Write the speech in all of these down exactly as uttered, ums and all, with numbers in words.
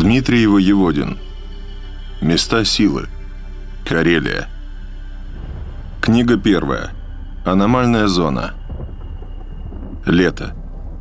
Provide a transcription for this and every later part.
Дмитрий Воеводин. Места силы. Карелия. Книга первая. Аномальная зона. Лето.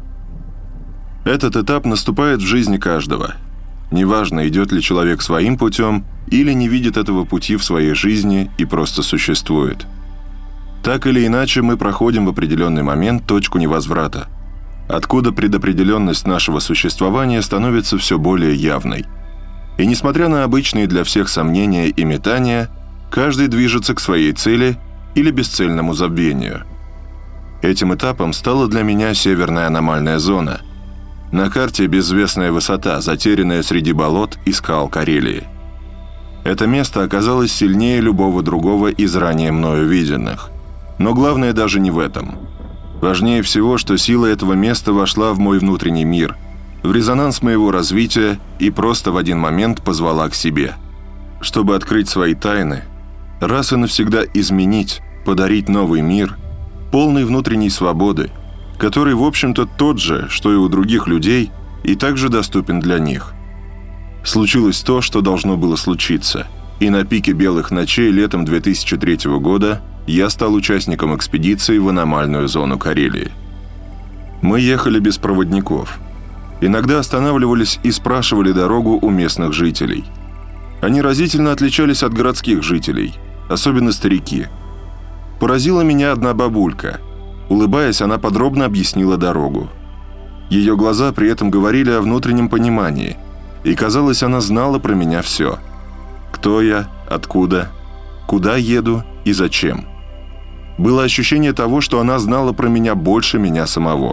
Этот этап наступает в жизни каждого. Неважно, идет ли человек своим путем или не видит этого пути в своей жизни и просто существует. Так или иначе, мы проходим в определенный момент точку невозврата, откуда предопределенность нашего существования становится все более явной. И несмотря на обычные для всех сомнения и метания, каждый движется к своей цели или бесцельному забвению. Этим этапом стала для меня северная аномальная зона. На карте безвестная высота, затерянная среди болот и скал Карелии. Это место оказалось сильнее любого другого из ранее мною виденных. Но главное даже не в этом. Важнее всего, что сила этого места вошла в мой внутренний мир, в резонанс моего развития и просто в один момент позвала к себе. Чтобы открыть свои тайны, раз и навсегда изменить, подарить новый мир, полный внутренней свободы, который, в общем-то, тот же, что и у других людей, и также доступен для них. Случилось то, что должно было случиться, и на пике белых ночей летом две тысячи третьего года я стал участником экспедиции в аномальную зону Карелии. Мы ехали без проводников. Иногда останавливались и спрашивали дорогу у местных жителей. Они разительно отличались от городских жителей, особенно старики. Поразила меня одна бабулька. Улыбаясь, она подробно объяснила дорогу. Ее глаза при этом говорили о внутреннем понимании, и, казалось, она знала про меня все. Кто я, откуда, куда еду и зачем. Было ощущение того, что она знала про меня больше меня самого.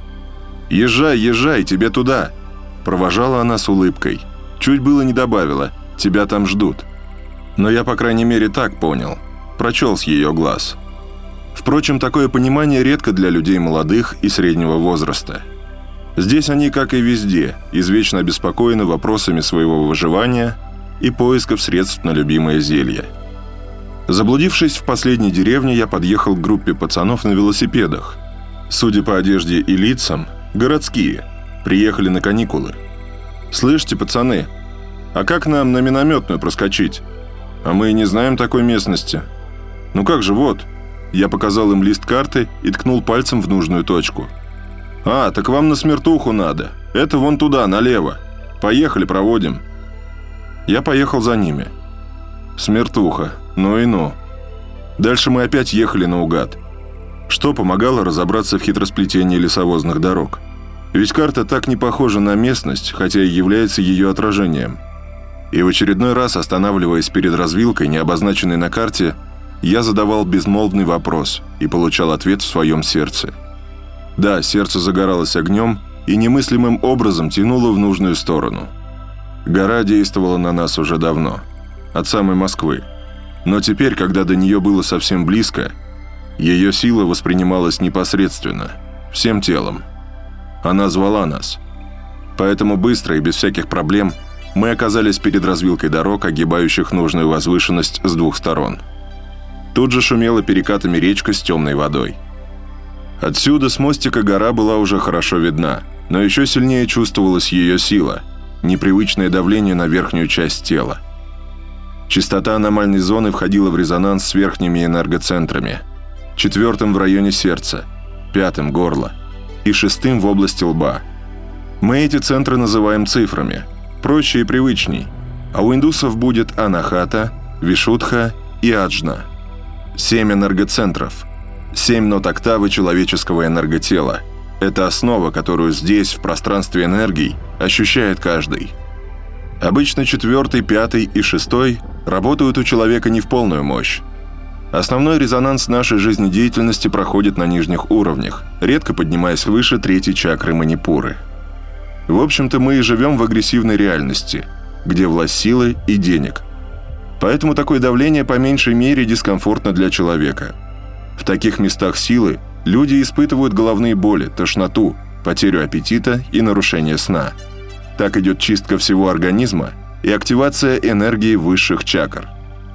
«Езжай, езжай, тебе туда!» Провожала она с улыбкой. Чуть было не добавила: «Тебя там ждут». Но я, по крайней мере, так понял. Прочел с ее глаз. Впрочем, такое понимание редко для людей молодых и среднего возраста. Здесь они, как и везде, извечно обеспокоены вопросами своего выживания и поисков средств на любимое зелье. Заблудившись в последней деревне, я подъехал к группе пацанов на велосипедах. Судя по одежде и лицам, городские. Приехали на каникулы. «Слышите, пацаны, а как нам на минометную проскочить? А мы и не знаем такой местности». «Ну как же, вот». Я показал им лист карты и ткнул пальцем в нужную точку. «А, так вам на Смертуху надо. Это вон туда, налево. Поехали, проводим». Я поехал за ними. Смертуха. Ну и ну. Дальше мы опять ехали наугад. Что помогало разобраться в хитросплетении лесовозных дорог. Ведь карта так не похожа на местность, хотя и является ее отражением. И в очередной раз, останавливаясь перед развилкой, не обозначенной на карте, я задавал безмолвный вопрос и получал ответ в своем сердце. Да, сердце загоралось огнем и немыслимым образом тянуло в нужную сторону. Гора действовала на нас уже давно, от самой Москвы. Но теперь, когда до нее было совсем близко, ее сила воспринималась непосредственно, всем телом. Она звала нас. Поэтому быстро и без всяких проблем мы оказались перед развилкой дорог, огибающих нужную возвышенность с двух сторон. Тут же шумела перекатами речка с темной водой. Отсюда, с мостика, гора была уже хорошо видна, но еще сильнее чувствовалась ее сила, непривычное давление на верхнюю часть тела. Частота аномальной зоны входила в резонанс с верхними энергоцентрами, четвертым в районе сердца, пятым – горла и шестым в области лба. Мы эти центры называем цифрами, проще и привычней, а у индусов будет Анахата, Вишудха и Аджна. Семь энергоцентров, семь нот октавы человеческого энерготела. Это основа, которую здесь, в пространстве энергий, ощущает каждый. Обычно четвертый, пятый и шестой работают у человека не в полную мощь. Основной резонанс нашей жизнедеятельности проходит на нижних уровнях, редко поднимаясь выше третьей чакры Манипуры. В общем-то, мы и живем в агрессивной реальности, где власть силы и денег. Поэтому такое давление по меньшей мере дискомфортно для человека. В таких местах силы люди испытывают головные боли, тошноту, потерю аппетита и нарушение сна. Так идет чистка всего организма и активация энергии высших чакр.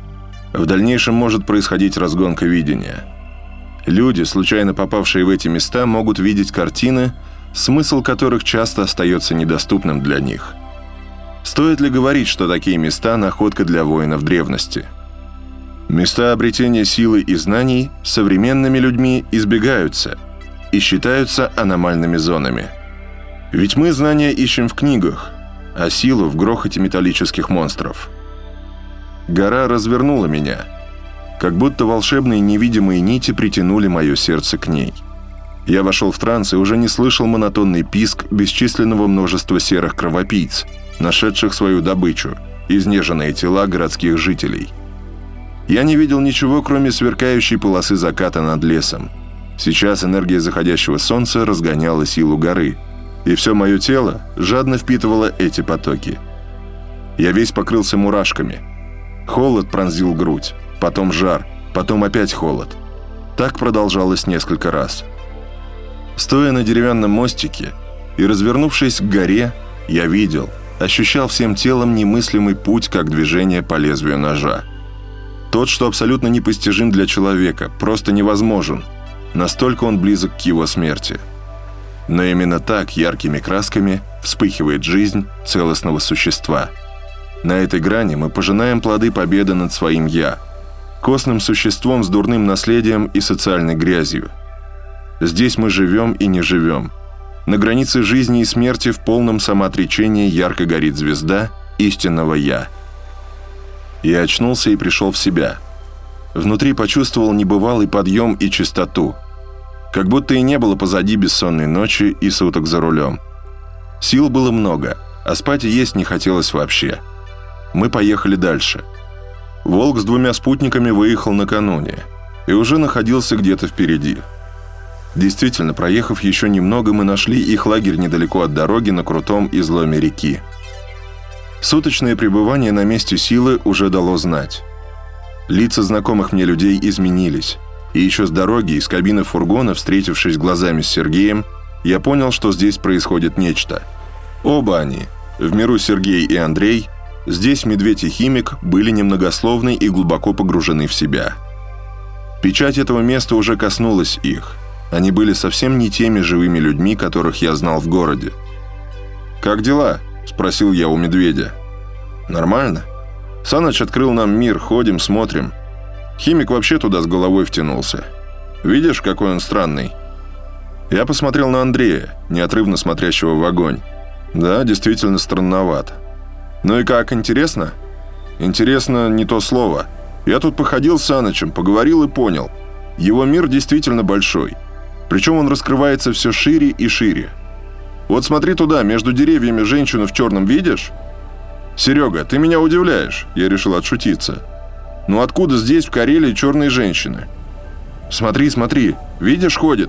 В дальнейшем может происходить разгонка видения. Люди, случайно попавшие в эти места, могут видеть картины, смысл которых часто остается недоступным для них. С Стоит ли говорить, что такие места – находка для воинов древности? Места обретения силы и знаний современными людьми избегаются и считаются аномальными зонами. Ведь мы знания ищем в книгах, а силу в грохоте металлических монстров. Гора развернула меня, как будто волшебные невидимые нити притянули мое сердце к ней. Я вошел в транс и уже не слышал монотонный писк бесчисленного множества серых кровопийц, нашедших свою добычу, изнеженные тела городских жителей. Я не видел ничего, кроме сверкающей полосы заката над лесом. Сейчас энергия заходящего солнца разгоняла силу горы, и все мое тело жадно впитывало эти потоки. Я весь покрылся мурашками. Холод пронзил грудь, потом жар, потом опять холод. Так продолжалось несколько раз. Стоя на деревянном мостике и развернувшись к горе, я видел, ощущал всем телом немыслимый путь, как движение по лезвию ножа. Тот, что абсолютно непостижим для человека, просто невозможен. Настолько он близок к его смерти. Но именно так яркими красками вспыхивает жизнь целостного существа. На этой грани мы пожинаем плоды победы над своим «я», костным существом с дурным наследием и социальной грязью. Здесь мы живем и не живем. На границе жизни и смерти в полном самоотречении ярко горит звезда истинного «я». Я очнулся и пришел в себя. Внутри почувствовал небывалый подъем и чистоту. Как будто и не было позади бессонной ночи и суток за рулем. Сил было много, а спать и есть не хотелось вообще. Мы поехали дальше. Волк с двумя спутниками выехал накануне и уже находился где-то впереди. Действительно, проехав еще немного, мы нашли их лагерь недалеко от дороги на крутом изломе реки. Суточное пребывание на месте силы уже дало знать. Лица знакомых мне людей изменились, и еще с дороги, из кабины фургона, встретившись глазами с Сергеем, я понял, что здесь происходит нечто. Оба они, в миру Сергей и Андрей, здесь Медведь и Химик, были немногословны и глубоко погружены в себя. Печать этого места уже коснулась их. Они были совсем не теми живыми людьми, которых я знал в городе. «Как дела?» – спросил я у Медведя. «Нормально. Саныч открыл нам мир, ходим, смотрим. Химик вообще туда с головой втянулся. Видишь, какой он странный?» Я посмотрел на Андрея, неотрывно смотрящего в огонь. Да, действительно странновато. «Ну и как, интересно?» «Интересно не то слово. Я тут походил с Санычем, поговорил и понял. Его мир действительно большой. Причем он раскрывается все шире и шире. Вот смотри туда, между деревьями женщину в черном видишь? Серега, ты меня удивляешь», – я решил отшутиться. «Ну откуда здесь, в Карелии, черные женщины?» «Смотри, смотри, видишь, ходит?»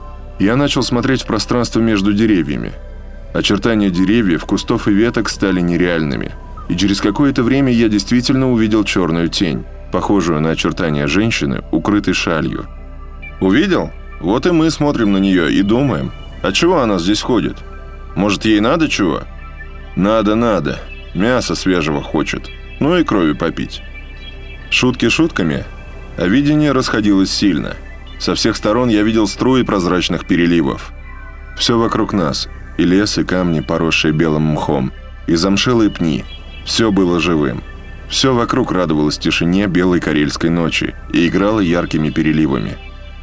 Я начал смотреть в пространство между деревьями. Очертания деревьев, кустов и веток стали нереальными. И через какое-то время я действительно увидел черную тень, похожую на очертания женщины, укрытой шалью. «Увидел? Вот и мы смотрим на нее и думаем, а чего она здесь ходит? Может, ей надо чего?» «Надо, надо. Мясо свежего хочет. Ну и крови попить». Шутки шутками, а видение расходилось сильно. Со всех сторон я видел струи прозрачных переливов. Все вокруг нас, и лес, и камни, поросшие белым мхом, и замшелые пни. Все было живым. Все вокруг радовалось тишине белой карельской ночи и играло яркими переливами.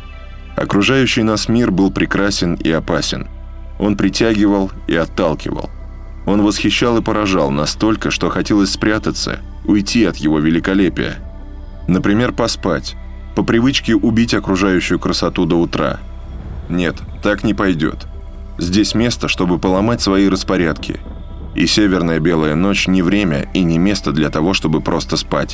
Окружающий нас мир был прекрасен и опасен. Он притягивал и отталкивал. Он восхищал и поражал настолько, что хотелось спрятаться, уйти от его великолепия. Например, поспать, по привычке убить окружающую красоту до утра. Нет, так не пойдет. Здесь место, чтобы поломать свои распорядки. И северная белая ночь не время и не место для того, чтобы просто спать.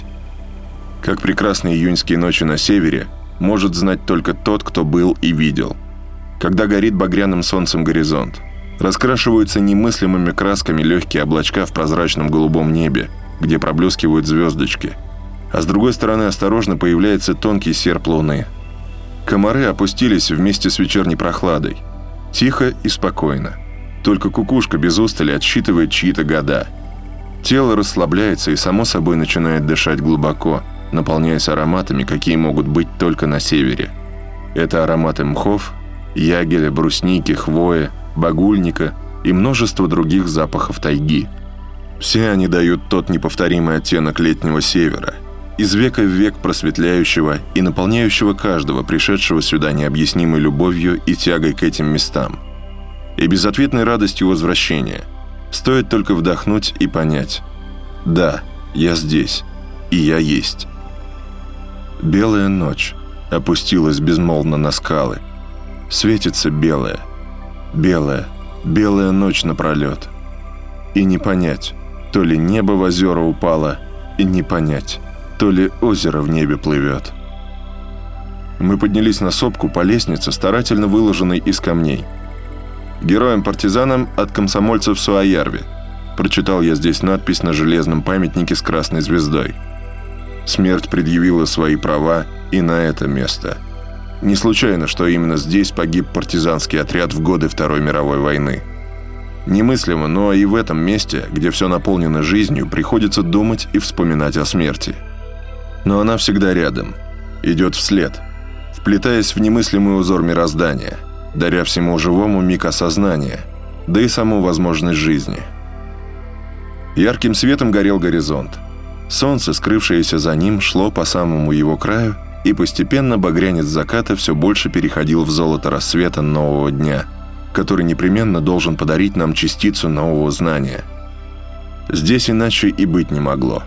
Как прекрасные июньские ночи на севере может знать только тот, кто был и видел. Когда горит багряным солнцем горизонт, раскрашиваются немыслимыми красками легкие облачка в прозрачном голубом небе, где проблескивают звездочки, а с другой стороны осторожно появляется тонкий серп луны. Комары опустились вместе с вечерней прохладой. Тихо и спокойно. Только кукушка без устали отсчитывает чьи-то года. Тело расслабляется и само собой начинает дышать глубоко, наполняясь ароматами, какие могут быть только на севере. Это ароматы мхов, ягеля, брусники, хвои, багульника и множество других запахов тайги. Все они дают тот неповторимый оттенок летнего севера, из века в век просветляющего и наполняющего каждого, пришедшего сюда необъяснимой любовью и тягой к этим местам. И безответной радостью возвращения. Стоит только вдохнуть и понять: да, я здесь, и я есть. Белая ночь опустилась безмолвно на скалы. Светится белая, белая, белая ночь напролет. И не понять, то ли небо в озера упало, и не понять, то ли озеро в небе плывет. Мы поднялись на сопку по лестнице, старательно выложенной из камней. «Героям-партизанам от комсомольцев в Суоярви», прочитал я здесь надпись на железном памятнике с красной звездой. Смерть предъявила свои права и на это место. Не случайно, что именно здесь погиб партизанский отряд в годы Второй мировой войны. Немыслимо, но и в этом месте, где все наполнено жизнью, приходится думать и вспоминать о смерти. Но она всегда рядом, идет вслед, вплетаясь в немыслимый узор мироздания, даря всему живому миг осознания, да и саму возможность жизни. Ярким светом горел горизонт. Солнце, скрывшееся за ним, шло по самому его краю, и постепенно багрянец заката все больше переходил в золото рассвета нового дня, который непременно должен подарить нам частицу нового знания. Здесь иначе и быть не могло.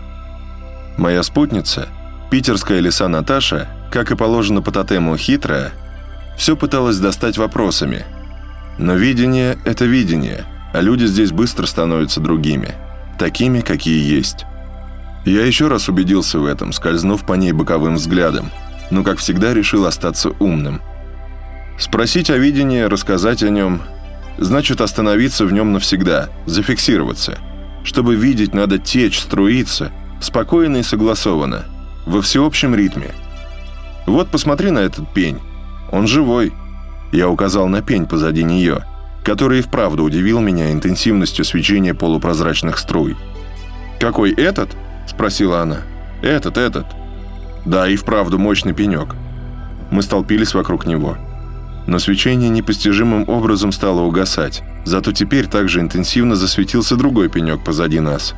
Моя спутница, питерская лиса Наташа, как и положено по тотему хитрая, все пыталась достать вопросами. Но видение – это видение, а люди здесь быстро становятся другими, такими, какие есть. Я еще раз убедился в этом, скользнув по ней боковым взглядом, но, как всегда, решил остаться умным. Спросить о видении, рассказать о нем – значит остановиться в нем навсегда, зафиксироваться. Чтобы видеть, надо течь, струиться, спокойно и согласованно, во всеобщем ритме. Вот посмотри на этот пень. Он живой. Я указал на пень позади нее, который и вправду удивил меня интенсивностью свечения полупрозрачных струй. «Какой этот?» – спросила она. «Этот, этот». Да, и вправду мощный пенек. Мы столпились вокруг него. Но свечение непостижимым образом стало угасать. Зато теперь также интенсивно засветился другой пенек позади нас.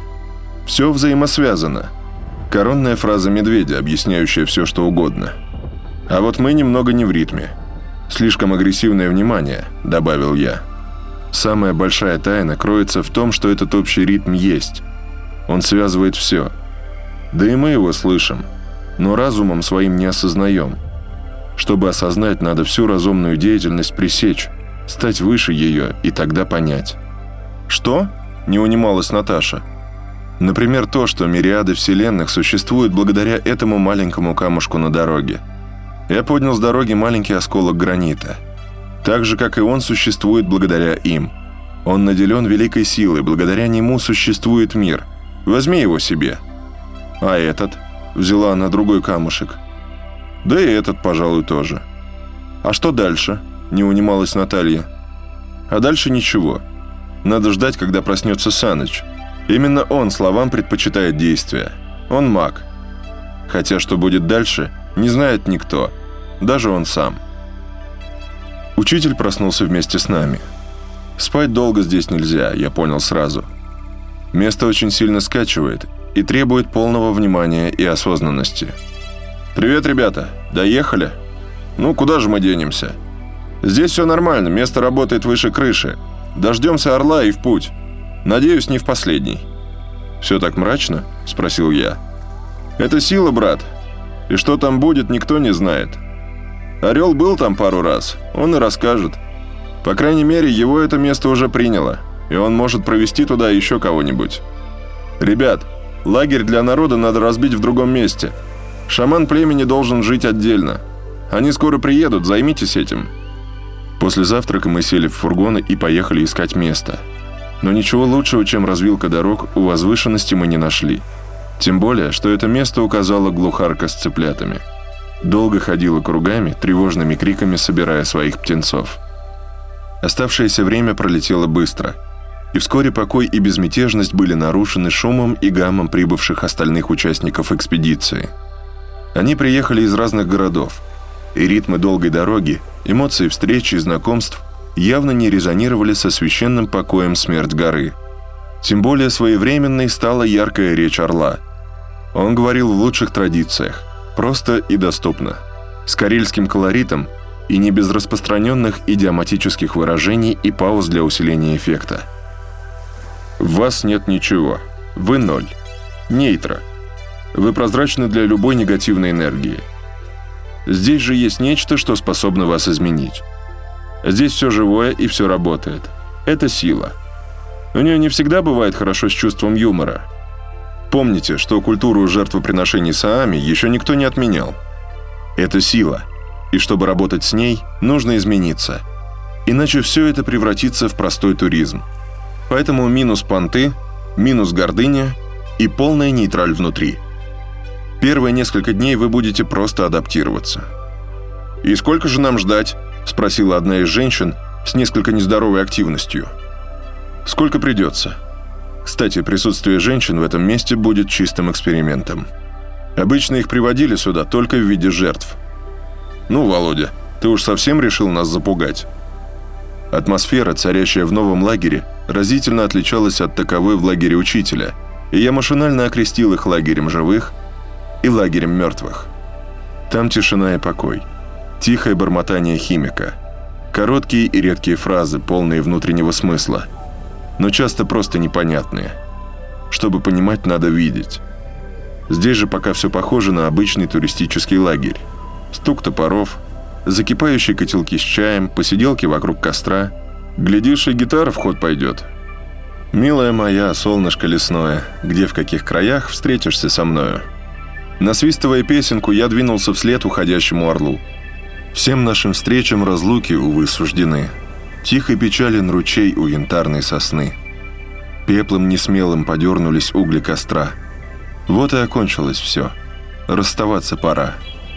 Все взаимосвязано. Коронная фраза медведя, объясняющая все, что угодно. А вот мы немного не в ритме. Слишком агрессивное внимание, добавил я. Самая большая тайна кроется в том, что этот общий ритм есть. Он связывает все. Да и мы его слышим, но разумом своим не осознаем. Чтобы осознать, надо всю разумную деятельность пресечь, стать выше ее и тогда понять. «Что?» – не унималась Наташа. Например, то, что мириады вселенных существуют благодаря этому маленькому камушку на дороге. Я поднял с дороги маленький осколок гранита. Так же, как и он существует благодаря им. Он наделен великой силой, благодаря нему существует мир. Возьми его себе. А этот? Взяла она другой камушек. Да и этот, пожалуй, тоже. А что дальше? Не унималась Наталья. А дальше ничего. Надо ждать, когда проснется Саныч. Именно он словам предпочитает действия. Он маг. Хотя что будет дальше, не знает никто. Даже он сам. Учитель проснулся вместе с нами. Спать долго здесь нельзя, я понял сразу. Место очень сильно скачивает и требует полного внимания и осознанности. «Привет, ребята! Доехали? Ну, куда же мы денемся? Здесь все нормально, место работает выше крыши. Дождемся Орла и в путь. Надеюсь, не в последний». «Все так мрачно?» – спросил я. «Это сила, брат. И что там будет, никто не знает. Орел был там пару раз, он и расскажет. По крайней мере, его это место уже приняло, и он может провести туда еще кого-нибудь. Ребят, лагерь для народа надо разбить в другом месте. Шаман племени должен жить отдельно. Они скоро приедут, займитесь этим». После завтрака мы сели в фургоны и поехали искать место. Но ничего лучшего, чем развилка дорог, у возвышенности мы не нашли. Тем более, что это место указала глухарка с цыплятами. Долго ходила кругами, тревожными криками собирая своих птенцов. Оставшееся время пролетело быстро, и вскоре покой и безмятежность были нарушены шумом и гамом прибывших остальных участников экспедиции. Они приехали из разных городов, и ритмы долгой дороги, эмоции встреч и знакомств явно не резонировали со священным покоем Смерть горы. Тем более своевременной стала яркая речь орла. Он говорил в лучших традициях, просто и доступно, с карельским колоритом и не без распространенных идиоматических выражений и пауз для усиления эффекта. В вас нет ничего. Вы ноль. Нейтро. Вы прозрачны для любой негативной энергии. Здесь же есть нечто, что способно вас изменить. Здесь все живое и все работает. Это сила. У нее не всегда бывает хорошо с чувством юмора. Помните, что культуру жертвоприношений Саами еще никто не отменял. Это сила. И чтобы работать с ней, нужно измениться. Иначе все это превратится в простой туризм. Поэтому минус понты, минус гордыня и полная нейтраль внутри. Первые несколько дней вы будете просто адаптироваться. «И сколько же нам ждать?» – спросила одна из женщин с несколько нездоровой активностью. «Сколько придется. Кстати, присутствие женщин в этом месте будет чистым экспериментом. Обычно их приводили сюда только в виде жертв. Ну, Володя, ты уж совсем решил нас запугать?» Атмосфера, царящая в новом лагере, разительно отличалась от таковой в лагере учителя, и я машинально окрестил их лагерем живых и лагерем мертвых. Там тишина и покой, тихое бормотание химика, короткие и редкие фразы, полные внутреннего смысла, но часто просто непонятные. Чтобы понимать, надо видеть. Здесь же пока все похоже на обычный туристический лагерь. Стук топоров, закипающие котелки с чаем, посиделки вокруг костра. Глядишь, и гитара в ход пойдет. «Милая моя, солнышко лесное, где в каких краях встретишься со мною?» Насвистывая песенку, я двинулся вслед уходящему орлу. Всем нашим встречам разлуки, увы, суждены. Тихо печален ручей у янтарной сосны. Пеплом несмелым подернулись угли костра. Вот и окончилось все. Расставаться пора.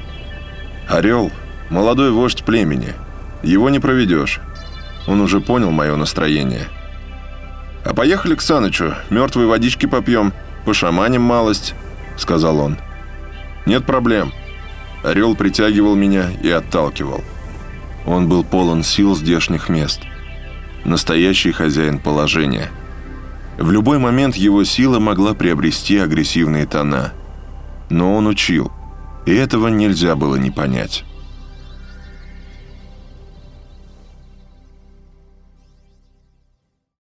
Орел – молодой вождь племени. Его не проведешь. Он уже понял мое настроение. «А поехали к Санычу, мертвой водички попьем, пошаманим малость», – сказал он. «Нет проблем». Орел притягивал меня и отталкивал. Он был полон сил здешних мест. Настоящий хозяин положения. В любой момент его сила могла приобрести агрессивные тона. Но он учил, и этого нельзя было не понять.